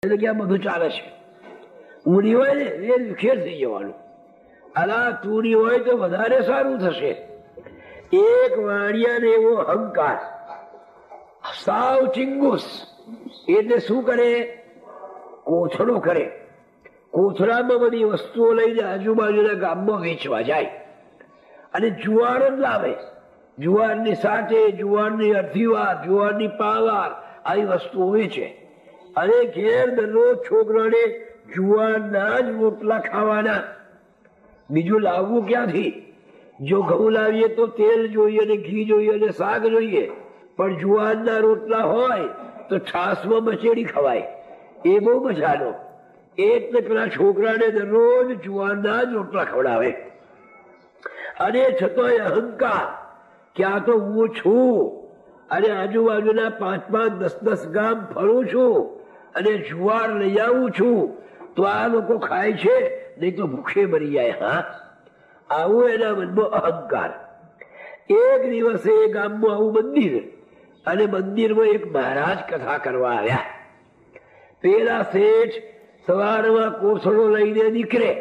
જગ્યા બધું ચાલે છે. ઊંડી હોય ને એ વિખેર થઈ જવાનું. અલા તુરી હોય તો વધારે સારું થશે. એક વાણિયાને એવો અહંકાર, સાવ ચિંગુસ, એટલે શું કરે? કોથળો કરે. કોથળામાં બધી વસ્તુઓ લઈને આજુબાજુના ગામમાં વેચવા જાય અને જુવાર જ લાવે. જુવારની સાથે, જુવારની અડધીવાર, જુવારની પાવાર, આવી વસ્તુઓ વેચે. અને ઘેર દરરોજ છોકરાને જુવારના જ રોટલા ખાવાના. બીજું લાવવું ક્યાંથી? જો ઘઉં લાવીએ તો તેલ જોઈએ ને ઘી જોઈએ ને શાક જોઈએ, પણ જુવારના રોટલા હોય તો છાસમાં મચેડી ખવાય. એ બહુ મજાનો. એટલે પેલા છોકરાને દરરોજ જુવારના જ રોટલા ખવડાવે. અને છતાંય અહંકાર કે આ તો હું છું અને આજુબાજુના 5-5, 10-10 ગામ ફરું છું અને જુવાર લઈ આવું છું, તો આ લોકો ખાય છે, નહીં તો ભૂખે મરી જાય. હા, આવું એના મનમાં અહંકાર. એક દિવસે એ ગામમાં આવું મંદિર, અને મંદિરમાં એક મહારાજ કથા કરવા આવ્યા. પેલા શેઠ સવારમાં કોથળો લઈને નીકળે,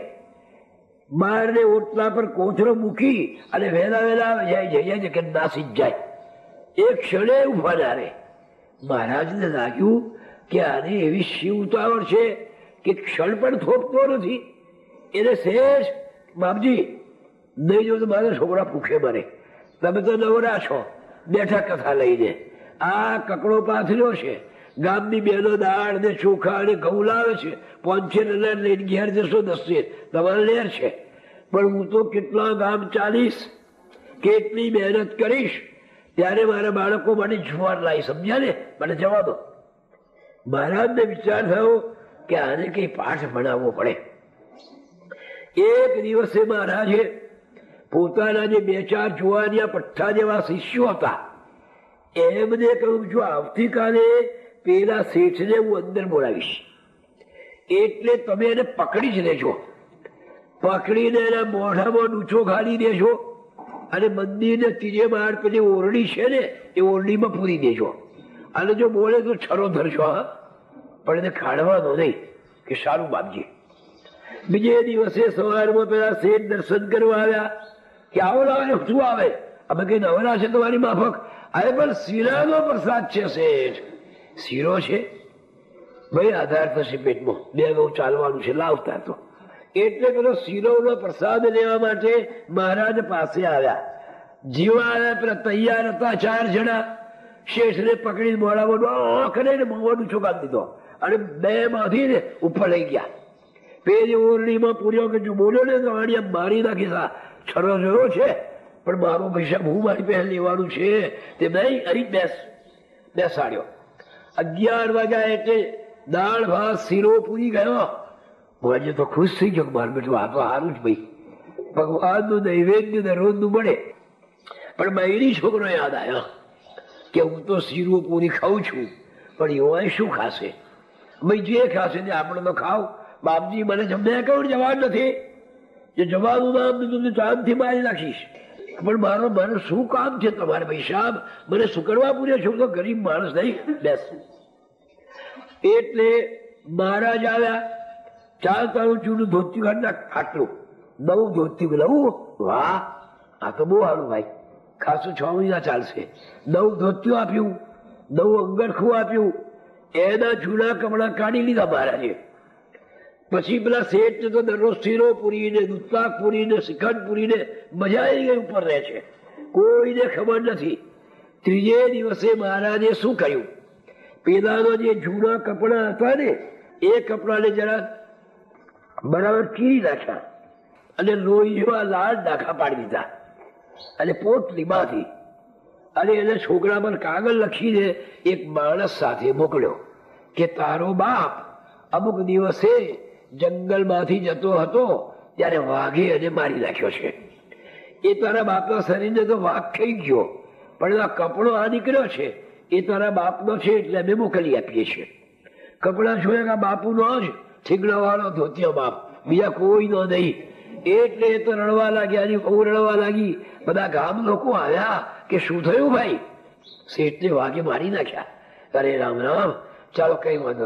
બારને ઓટલા પર કોથળો મૂકી અને વહેલા વહેલા જાય કે નાસી જાય. એક ક્ષણે ઉભા ના રહે. મહારાજને લાગ્યું કે આને એવી શિવ ઉતાવળ છે કે ક્ષણ પણ થોપતો નથી. એને શેઠ, બાપજી નહીં જો તો મારા છોકરા ભૂખે મરે, તમે તો નવરા છો, બેઠા કથા લઈને. આ કકડો પાથર્યો છે, ગામની બેનો દાળ ને ચોખા અને ઘઉં લાવે છે, 500 લઈને ઘેર જશો 10 તમારે લેર છે. પણ હું તો કેટલા ગામ ચાલીશ, કેટલી મહેનત કરીશ, ત્યારે મારા બાળકો માટે જુવાર લાવી. સમજ્યા ને? મને જવા દો. મહારાજને વિચાર થયો કે આને કઈ પાઠ ભણાવવો પડે. એક દિવસે મહારાજે પોતાના જે 2-4 જુવાનિયા પઠ્ઠા જેવા શિષ્યો હતા એમને કહ્યું, જો આવતીકાલે પેલા શેઠને હું અંદર બોલાવીશ, એટલે તમે એને પકડી જ લેજો. પકડીને એના મોઢામાં ડૂચો ઘાલી દેજો અને મંદિરને 3 માળ પેલી ઓરડી છે ને એ ઓરડીમાં પૂરી દેજો. અને જો બોલે તો છરો ધરજો. હા, પણ એને કાઢવાનો નહીં. કે સારું બાપજી. બીજે દિવસે સવારમાં પેલા શેઠ દર્શન કરવા આવ્યા કે આવો લાવે. શું આવે? અમે કઈ નવરા છે તમારી માફક? અરે પણ શીરાનો પ્રસાદ છે શેઠ. શીરો છે? ભાઈ આધાર થશે પેટમાં, 2 ઘઉં ચાલવાનું છે, લાવતા તો. એટલે પેલો શીરોનો પ્રસાદ લેવા માટે મહારાજ પાસે આવ્યા. જીવા આવ્યા, પેલા તૈયાર હતા 4 જણા. શેઠને પકડી મોડામાં કરીને મોડું ચોકાવી દીધો અને 2 બાંધીને ઉપર લઈ ગયા. પેલી ઓરડીમાં પૂર્યો કે જો બોલ્યો ને તો આડિયા મારી નાખી. છરો જોયો છે, પણ મારો પૈસા હું મારી પહેલ લેવાનું છે. તે નહીં અહીં બેસાડ્યો. 11 વાગ્યા એટલે દાળ ભાત શીરો પૂરી ગયો. આજે તો ખુશ થઈ ગયો. મારું બેઠું આ તો સારું જ ભાઈ, ભગવાનનું નૈવેદ્ય દરરોજનું મળે. પણ બૈરી છોકરો યાદ આવ્યો કે હું તો શીરો પૂરી ખાઉં છું, પણ એવા શું ખાશે? ભાઈ જે ખાશે તે આપણે તો ખાવ. બાપજી મને જમ્યા કહું જવાબ નથી. જે જવાનું નામ દીધું તો ચાંદથી મારી નાખીશ. પણ મારે શું કામ છે તમારે? ભાઈ સાહેબ મને શું કરવા પૂર્યો છું? તો ગરીબ માણસ નહીં. બેસ. એટલે મહારાજ આવ્યા. 4 તારું ચૂનું ધોતી કાઢના આટલું 9 ધોતી લઉં. વાહ, આ તો બહુ સારું ભાઈ, ખાસું 6 મહિના ચાલશે. 9 ધોતીઓ આપ્યું, 9 અંગરખું આપ્યું. એના જૂના કપડા કાઢી લીધા મહારાજે. પછી પેલા શેઠ તો દરરોજ શીરો પૂરીને, દૂધપાક પૂરીને, શ્રીખંડ પૂરીને મજા આવી ગઈ. ઉપર રહે છે, કોઈને ખબર નથી. 3જે દિવસે મહારાજે શું કર્યું? પેલાનો જે જૂના કપડા હતા ને એ કપડાને જરા બરાબર કીરી નાખ્યા અને લોહી જેવા લાલ ડાખા પાડી દીધા અને પોટલી બાંધી અને એને છોકરા પર કાગળ લખીને એક માણસ સાથે મોકલ્યો કે તારો બાપ અમુક દિવસે જંગલમાંથી જતો હતો ત્યારે વાઘે એને મારી નાખ્યો છે. એ તારા બાપના શરીરને તો વાઘ ખાઈ ગયો, પણ આ કપડો આ નીકળ્યો છે એ તારા બાપનો છે, એટલે અમે મોકલી આપીએ છીએ. કપડા જોયા કે બાપુનો જ થીગડા વાળો ધોતિયો બાપ, બીજા કોઈ નો નહીં. એટલે એ તો રડવા લાગ્યા, બહુ રડવા લાગી. બધા ગામ લોકો આવ્યા કે શું થયું ભાઈ? શેઠને વાઘે મારી નાખ્યા. અરે રામ રામ, ચાલો કઈ વાંધો નહીં,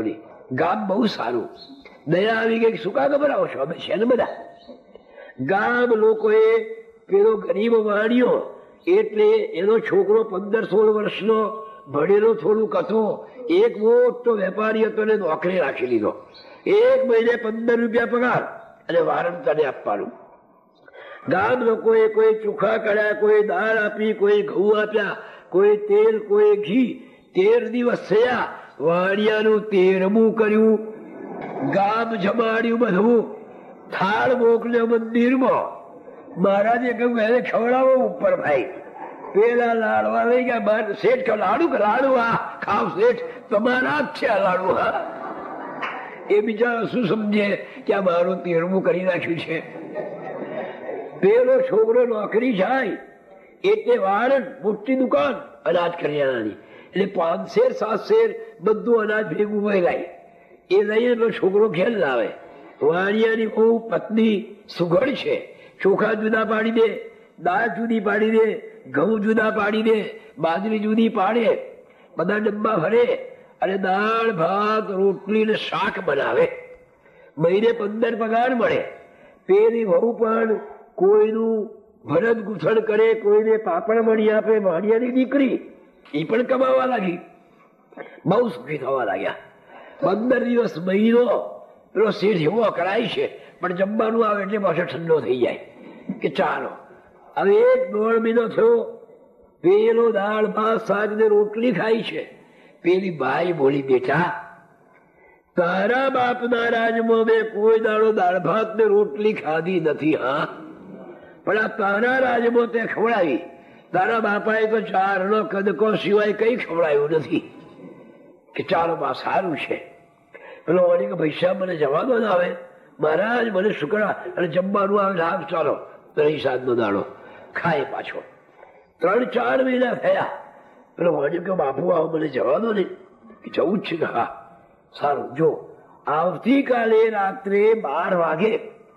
ગામ બહુ સારું. દયા આવી ગઈ. શું કા ખબર આવો છો અમે છે ને બધા ગામ લોકોએ પેલો ગરીબ વાણિયો એટલે એનો છોકરો 15-16 વર્ષનો ભણેલો થોડુંક હતો. એક મોટો વેપારી હતો ને નોકરી રાખી લીધો. 1 મહિને 15 રૂપિયા પગાર અને વારંતાને આપવાનું. ગામ લોકોએ કોઈ ચોખા કર્યા, કોઈ દાળ આપી, કોઈ ઘઉં આપ્યા, કોઈ તેલ, કોઈ ઘી. 13 દિવસ થયા. વાણિયાનું 13મું કર્યું. ગામ જમાડ્યું બધું. થાળ મોકલ્યો મંદિરમાં. મહારાજે કહ્યું એને ખવડાવો ઉપર ભાઈ. પેલા લાડવા લઈ ગયા. શેઠ લાડુ લાડુ આ ખાવ શેઠ, તમારા જ છે આ લાડુ. હા, એ બિચારા શું સમજે કે આ મારું 13મું કરી નાખ્યું છે. પેલો છોકરો નોકરી જાય એટલે વારંટ મોટી દુકાન અનાજ કરિયાણાની, એટલે 5 શેર 7 શેર બધું અનાજ ભેગું વહેલાય. એ લઈને પેલો છોકરો ઘેર લાવે. વાણિયાની બહુ પત્ની સુઘડ છે. ચોખા જુદા પાડી દે, દાળ જુદી પાડી દે, ઘઉં જુદા પાડી દે, બાજરી જુદી પાડે, બધા ડબ્બા ભરે અને દાળ ભાત રોટલી ને શાક બનાવે. મહિને 15 પગાર મળે. પેલી વહુ પણ કોઈનું ભરત ગૂંથણ કરે, કોઈને પાપડ મળી આપે. વાણિયાની દીકરી એ પણ કમાવા લાગી. બહુ સુખી થવા લાગ્યા. 15 દિવસ મહિનો પેલો શેઠ એવો કરાય છે, પણ જમવાનું આવે એટલે પાછો ઠંડો થઈ જાય કે ચાલો. હવે 1-1.5 મહિનો થયો. પેલો દાળ ભાત શાક ને રોટલી ખાય છે. પેલી બાઈ બોલી, બેટા તારા બાપના રાજમાં મેં કોઈ દાડો દાળ ભાત ને રોટલી ખાધી નથી. હા, પણ આ તારા રાજમાં તે ખવડાવી. તારા બાપાએ તો 4નો કદકો સિવાય કઈ ખવડાવ્યું નથી. કે ચાલો બા સારું છે. પેલો વળી કે પૈસા મને જવા દો ને. આવે મહારાજ મને શુક્ર અને જમવાનું આવે. લાભ ચાલો 3-7નો દાડો ખાય પાછો. 3-4 મહિના થયા. પેલો વળી કે બાપુ આવો મને જવા દો ને. જવું જ છે. હા સારું. જો આવતીકાલે રાત્રે 12 વાગે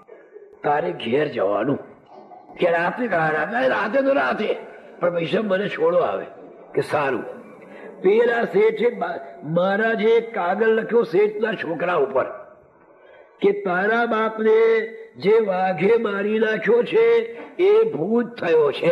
તારે ઘેર જવાનું. કે રાતે રાતે તો રાતે, પણ પૈસા મને છોડો. આવે કે સારું. પેલા શેઠે મહારાજે કાગળ લખ્યો શેઠના છોકરા ઉપર કે તારા બાપને જે વાઘે મારી નાખ્યો છે એ ભૂત થયો છે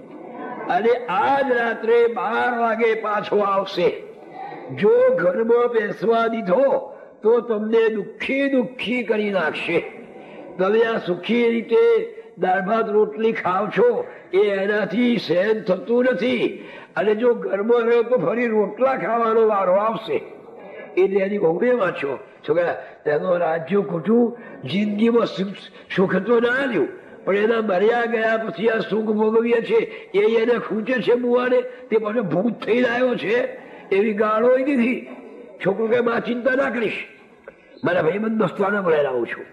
અને આજ રાત્રે 12 વાગે પાછો આવશે. જો ઘરમાં બેસવા દીધો તો તમને દુઃખી દુઃખી કરી નાખશે. તમે આ સુખી રીતે દાળ ભાત રોટલી ખાવ છો એ એનાથી સહન થતું નથી. અને જો ઘરમાં રહ્યો તો ફરી રોટલા ખાવાનો વારો આવશે. એટલે એની બહુને વાંચો છોકરા. તેનો રાજ્ય ખોટું જિંદગીમાં સુખ તો ના આવ્યું, પણ એના મર્યા ગયા પછી આ સુખ ભોગવીએ છે એ એને ખૂંચે છે બુવાને. તે પાછો ભૂત થઈને આવ્યો છે. એવી ગાળો નથી. છોકરો કે માં ચિંતા ના કરીશ. મારા ભાઈબંધ દોસ્તાને બોલાવી આવું છું.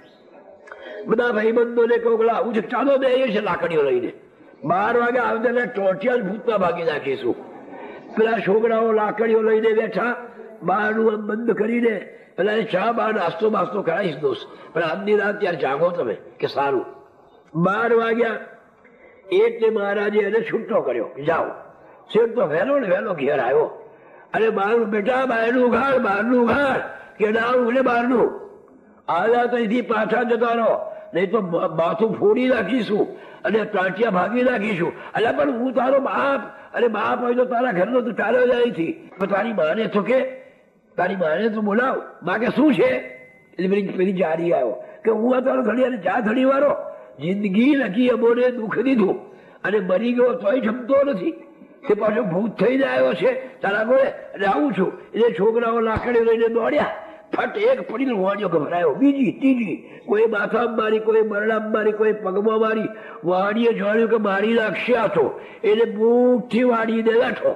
બધા ભાઈબંધોને કહું આવું છે, ચાલો બે છે લાકડીઓ લઈને 12 વાગે આવતા ટોટિયા જ ભૂતના ભાગી નાખીશું. પેલા છોકરાઓ લાકડીઓ લઈને બેઠા. બહારનું આમ બંધ કરીને પેલા ચા બહાર નાસ્તો બાસ્તો કરાવીશ દોસ્ત, પણ આજની રાત ત્યારે જાગો તમે. કે સારું. 12 વાગ્યા એટલે મહારાજે એને છૂટો કર્યો. જાઓ. શેઠ તો વહેલો ને વહેલો ઘેર આવ્યો. અને બહારનું બેટા બહારનું ઉઘાડ, બહારનું ઉઘાડ. કે ના ઉઘડે બહારનું. આલા તો અહીંથી પાછા જતા રહો, નહીં તો માથું ફોડી નાખીશું અને ટાંટિયા ભાગી નાખીશું. અલ્યા પણ હું તારો બાપ, અને બાપ હોય તો તારા ઘરનો તો ચાલ્યો જાય નથી. તારી માને તો કે તારી માને તો બોલાવ. માં કે શું છે? એટલે પેલી જારી આવ્યો કે હું આ તારો ઘડી અને જા ઘડી વાળો. જિંદગી લખી અમોને દુઃખ દીધું અને મરી ગયો તોય જમતો નથી. તે પાછો ભૂત થઈને આવ્યો છે તારા ગોળે. એટલે આવું છું. એટલે છોકરાઓ લાકડીઓ લઈને દોડ્યા. ફટ એક પડીને વાણિયો ગભરાયો. બીજી ત્રીજી, કોઈ માથામાં મારી, કોઈ મરડામાં મારી, કોઈ પગમાં મારી. વાણીએ જાણ્યું કે મારી નાખશે આ તો. એટલે બૂટથી વાળીને લાઠો.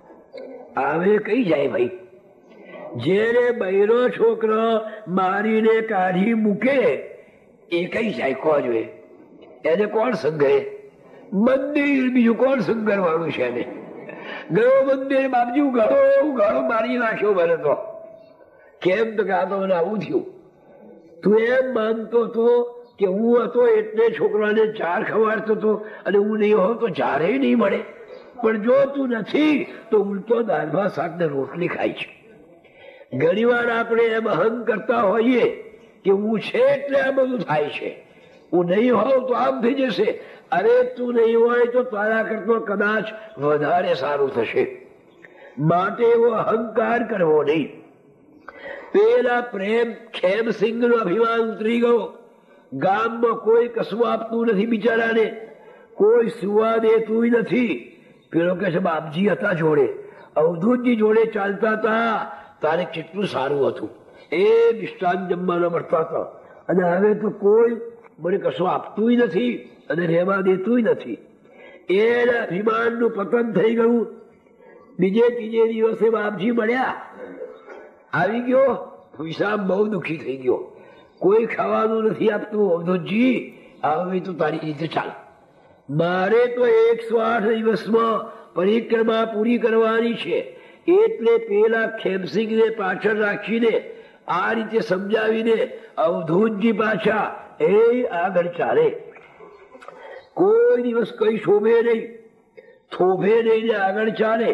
આવે કઈ જાય ભાઈ? જેને બૈરો છોકરો મારીને કાઢી મૂકે એ કઈ જાય? કહો જોઈએ એને કોણ સંઘરે? મંદિર. બીજું કોણ સંઘર વાળું છે એને? ગયો મંદિર બાપજી ઉઘાડો મારી નાખ્યો મને તો. કેમ તો કે આ તો મને આવું થયું. તું એમ માનતો હતો કે હું હતો એટલે છોકરાને ચાર ખવાડતો હતો, અને હું નહીં હોઉં તો ચારે નહીં મળે. પણ જો તું નથી તો ઉલટો દાળ ભાત શાક ને રોટલી ખાય છે. ઘણી વાર આપણે એમ અહંગ કરતા હોઈએ કે હું છે એટલે આ બધું થાય છે, હું નહીં હોઉં તો આમ થઈ જશે. અરે તું નહીં હોય તો તારા કરતો કદાચ વધારે સારું થશે. માટે એવો અહંકાર કરવો નહીં. પેલા પ્રેમ ખેમસિંહ નો અભિમાન ઉતરી ગયો. ગામમાં કોઈ કશું આપતું નથી બિચારાને, કોઈ સુવા દેતું નથી. પેલો કે છે બાપજી હતા જોડે, અવધૂતજી જોડે ચાલતા હતા, તારે કેટલું સારું હતું, એ મિષ્ટાન જમવાના મળતા હતા. અને હવે તો કોઈ મને કશું આપતું નથી અને રહેવા દેતું નથી. એના અભિમાનનું પતન થઈ ગયું. બીજે ત્રીજે દિવસે બાપજી મળ્યા. આવી ગયો હિસાબ બહુ દુઃખી થઈ ગયો. કોઈ ખાવાનું નથી આપતું. અવધૂતજી હવે તો તારી રીતે ચાલ, મારે તો 108 દિવસમાં પરિક્રમા પૂરી કરવાની છે. એટલે પેલા ખેમસિંહને પાછળ રાખીને આ રીતે સમજાવીને અવધૂતજી પાછા એ આગળ ચાલે. કોઈ દિવસ કઈ શોભે નહીં, થોભે નહીં ને આગળ ચાલે.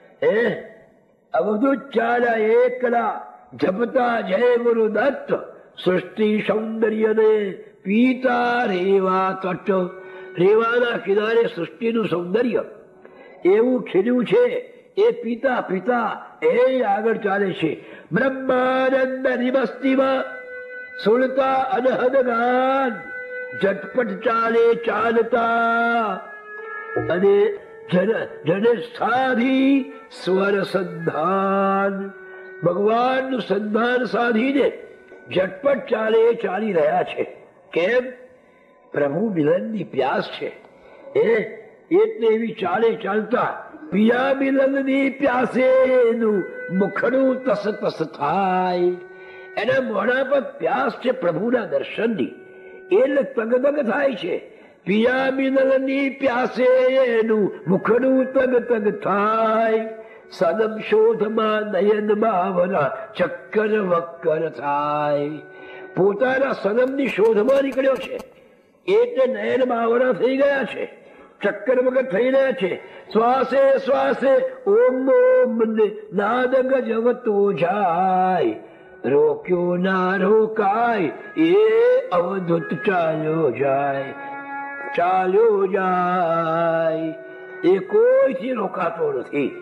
અવધૂત ચાલ્યા એકલા, જપતા જય ગુરુ દત્ત, સૃષ્ટિ સૌંદર્ય ને પીતા રેવા તટ. રેવાના કિનારે સૃષ્ટિનું સૌંદર્ય એવું ખીલ્યું છે, એ પિતા પિતા એ આગળ ચાલે છે. બ્રહ્માનંદ નિમસ્તીમાં સુણતા અનહદ ગાન, ઝટપટ ચાલે ચાલતા, અને જન સાધી સ્વર સંધાન. ભગવાનનું સંધાન સાધીને ઝટપટ ચાલે ચાલી રહ્યા છે. કેમ? પ્રભુ મિલનની પ્યાસ છે. એટલે એવી ચાલે ચાલતા પિયા મિલનની પ્યાસે એનું મુખડું તસ તસ થાય. એના મોઢા પર પ્યાસ છે પ્રભુના દર્શનની, એટલે તગતગ થાય છે. પિયા મિલનની પ્યાસે એનું મુખડું તગ તગ થાય. સનમ શોધમાં નયન બાવરા ચક્કર વક્કર થાય. પોતાના સનમની શોધમાં નીકળ્યો છે એટલે નયન બાવરા થઈ ગયા છે, ચક્કર વગર થઈ રહ્યા છે. શ્વાસે શ્વાસે ઓમ ઓમ નાદ ગજવતો જાય. રોક્યો ના રોકાય, એ અવધૂત ચાલ્યો જાય, ચાલ્યો જાય. એ કોઈથી રોકાતો નથી.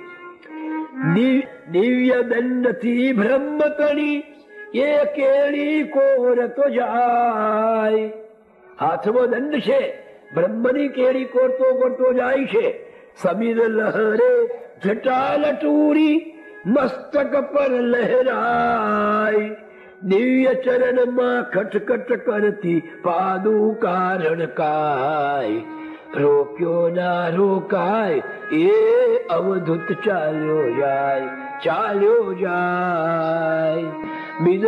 દિવ્ય દંડથી બ્રહ્મ તણી, એ કેળી કોરતો જાય. હાથમાં દંડ છે, બ્રહ્મની કેળી કોરતો કોરતો જાય છે. સમીર લહરે જટા લટૂરી, મસ્તક પર લહેરાય. દિવ્ય ચરણમાં ખટખટ કરતી પાદુકા રણકાય. રોક્યો ના રોકાય, એ અવધૂત ચાલ્યો જાય, ચાલ્યો જાય. બિન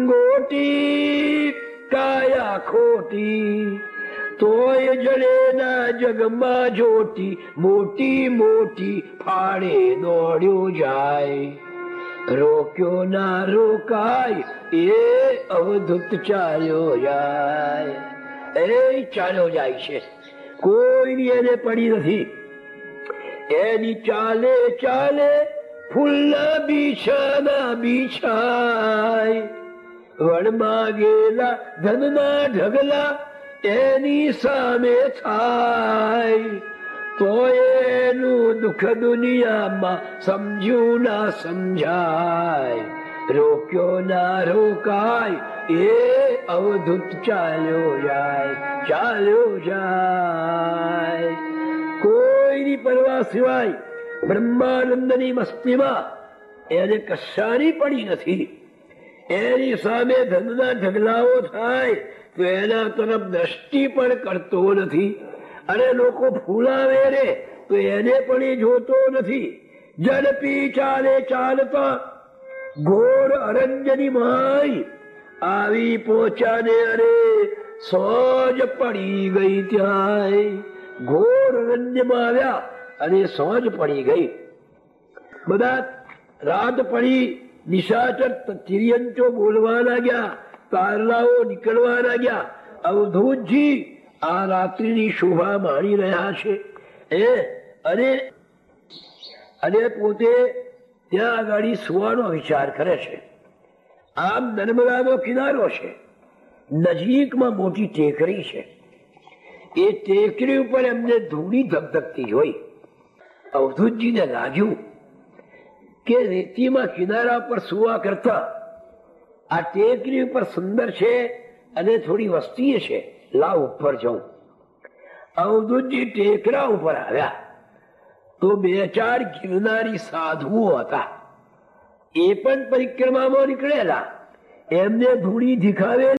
લંગોટી કાયા ખોટી, તોય જડે ના જગમાં જોટી. મોટી મોટી ફાળે દોડ્યો જાય. રોક્યો ના રોકાય, એ અવધૂત ચાલ્યો જાય. એ ચાલ્યો જાય છે, કોઈની એને પડી નથી. એની ચાલે ચાલે ફૂલના બીછાના બીછાય. વણમાં ગયેલા ધનના ઢગલા એની સામે થાય. તો એનું દુઃખ દુનિયામાં સમજ્યું ના સમજાય. રોક્યો ના રોકાય, એ અવધૂત ચાલ્યો જાય, ચાલ્યો જાય. કોઈની પરવા સિવાય બ્રહ્માનંદની મસ્તીમાં એને કશાની પડી નથી. એની સામે ધનના ઢગલાઓ થાય તો એના તરફ દ્રષ્ટિ પણ કરતો નથી. અને લોકો ફૂલાવે રે તો એને પણ એ જોતો નથી. ઝડપી ચાલે ચાલતા ઘોર અરણ્યની માય આવી પહોંચાને, અરે સોજ પડી ગઈ ત્યાં. ઘોર અરણ્યમાં આવ્યા અને સોજ પડી ગઈ. બધા રાત પડી, નિશાચર તિર્યંચો બોલવા લાગ્યા, તારલાઓ નીકળવા લાગ્યા. અવધૂતજી આ રાત્રિની શોભા માણી રહ્યા છે. અને પોતે ત્યાં આગળ સુવાનો વિચાર કરે છે. આમ નર્મદાનો કિનારો છે, નજીકમાં મોટી ટેકરી છે. એ ટેકરી ઉપર એમને ધૂળી ધગધગતી જોઈ અવધૂતજીને લાગ્યું કે રેતીમાં કિનારા પર સુવા કરતા આ ટેકરી ઉપર સુંદર છે અને થોડી વસ્તી છે, લાવ ઉપર જાઉં. અવધૂતજી ટેકરા ઉપર આવ્યા તો 2-4 ગિરનારી સાધુઓ હતા. એ પણ પરિક્રમામાં નીકળેલા. એમને ધૂળી દેખાવે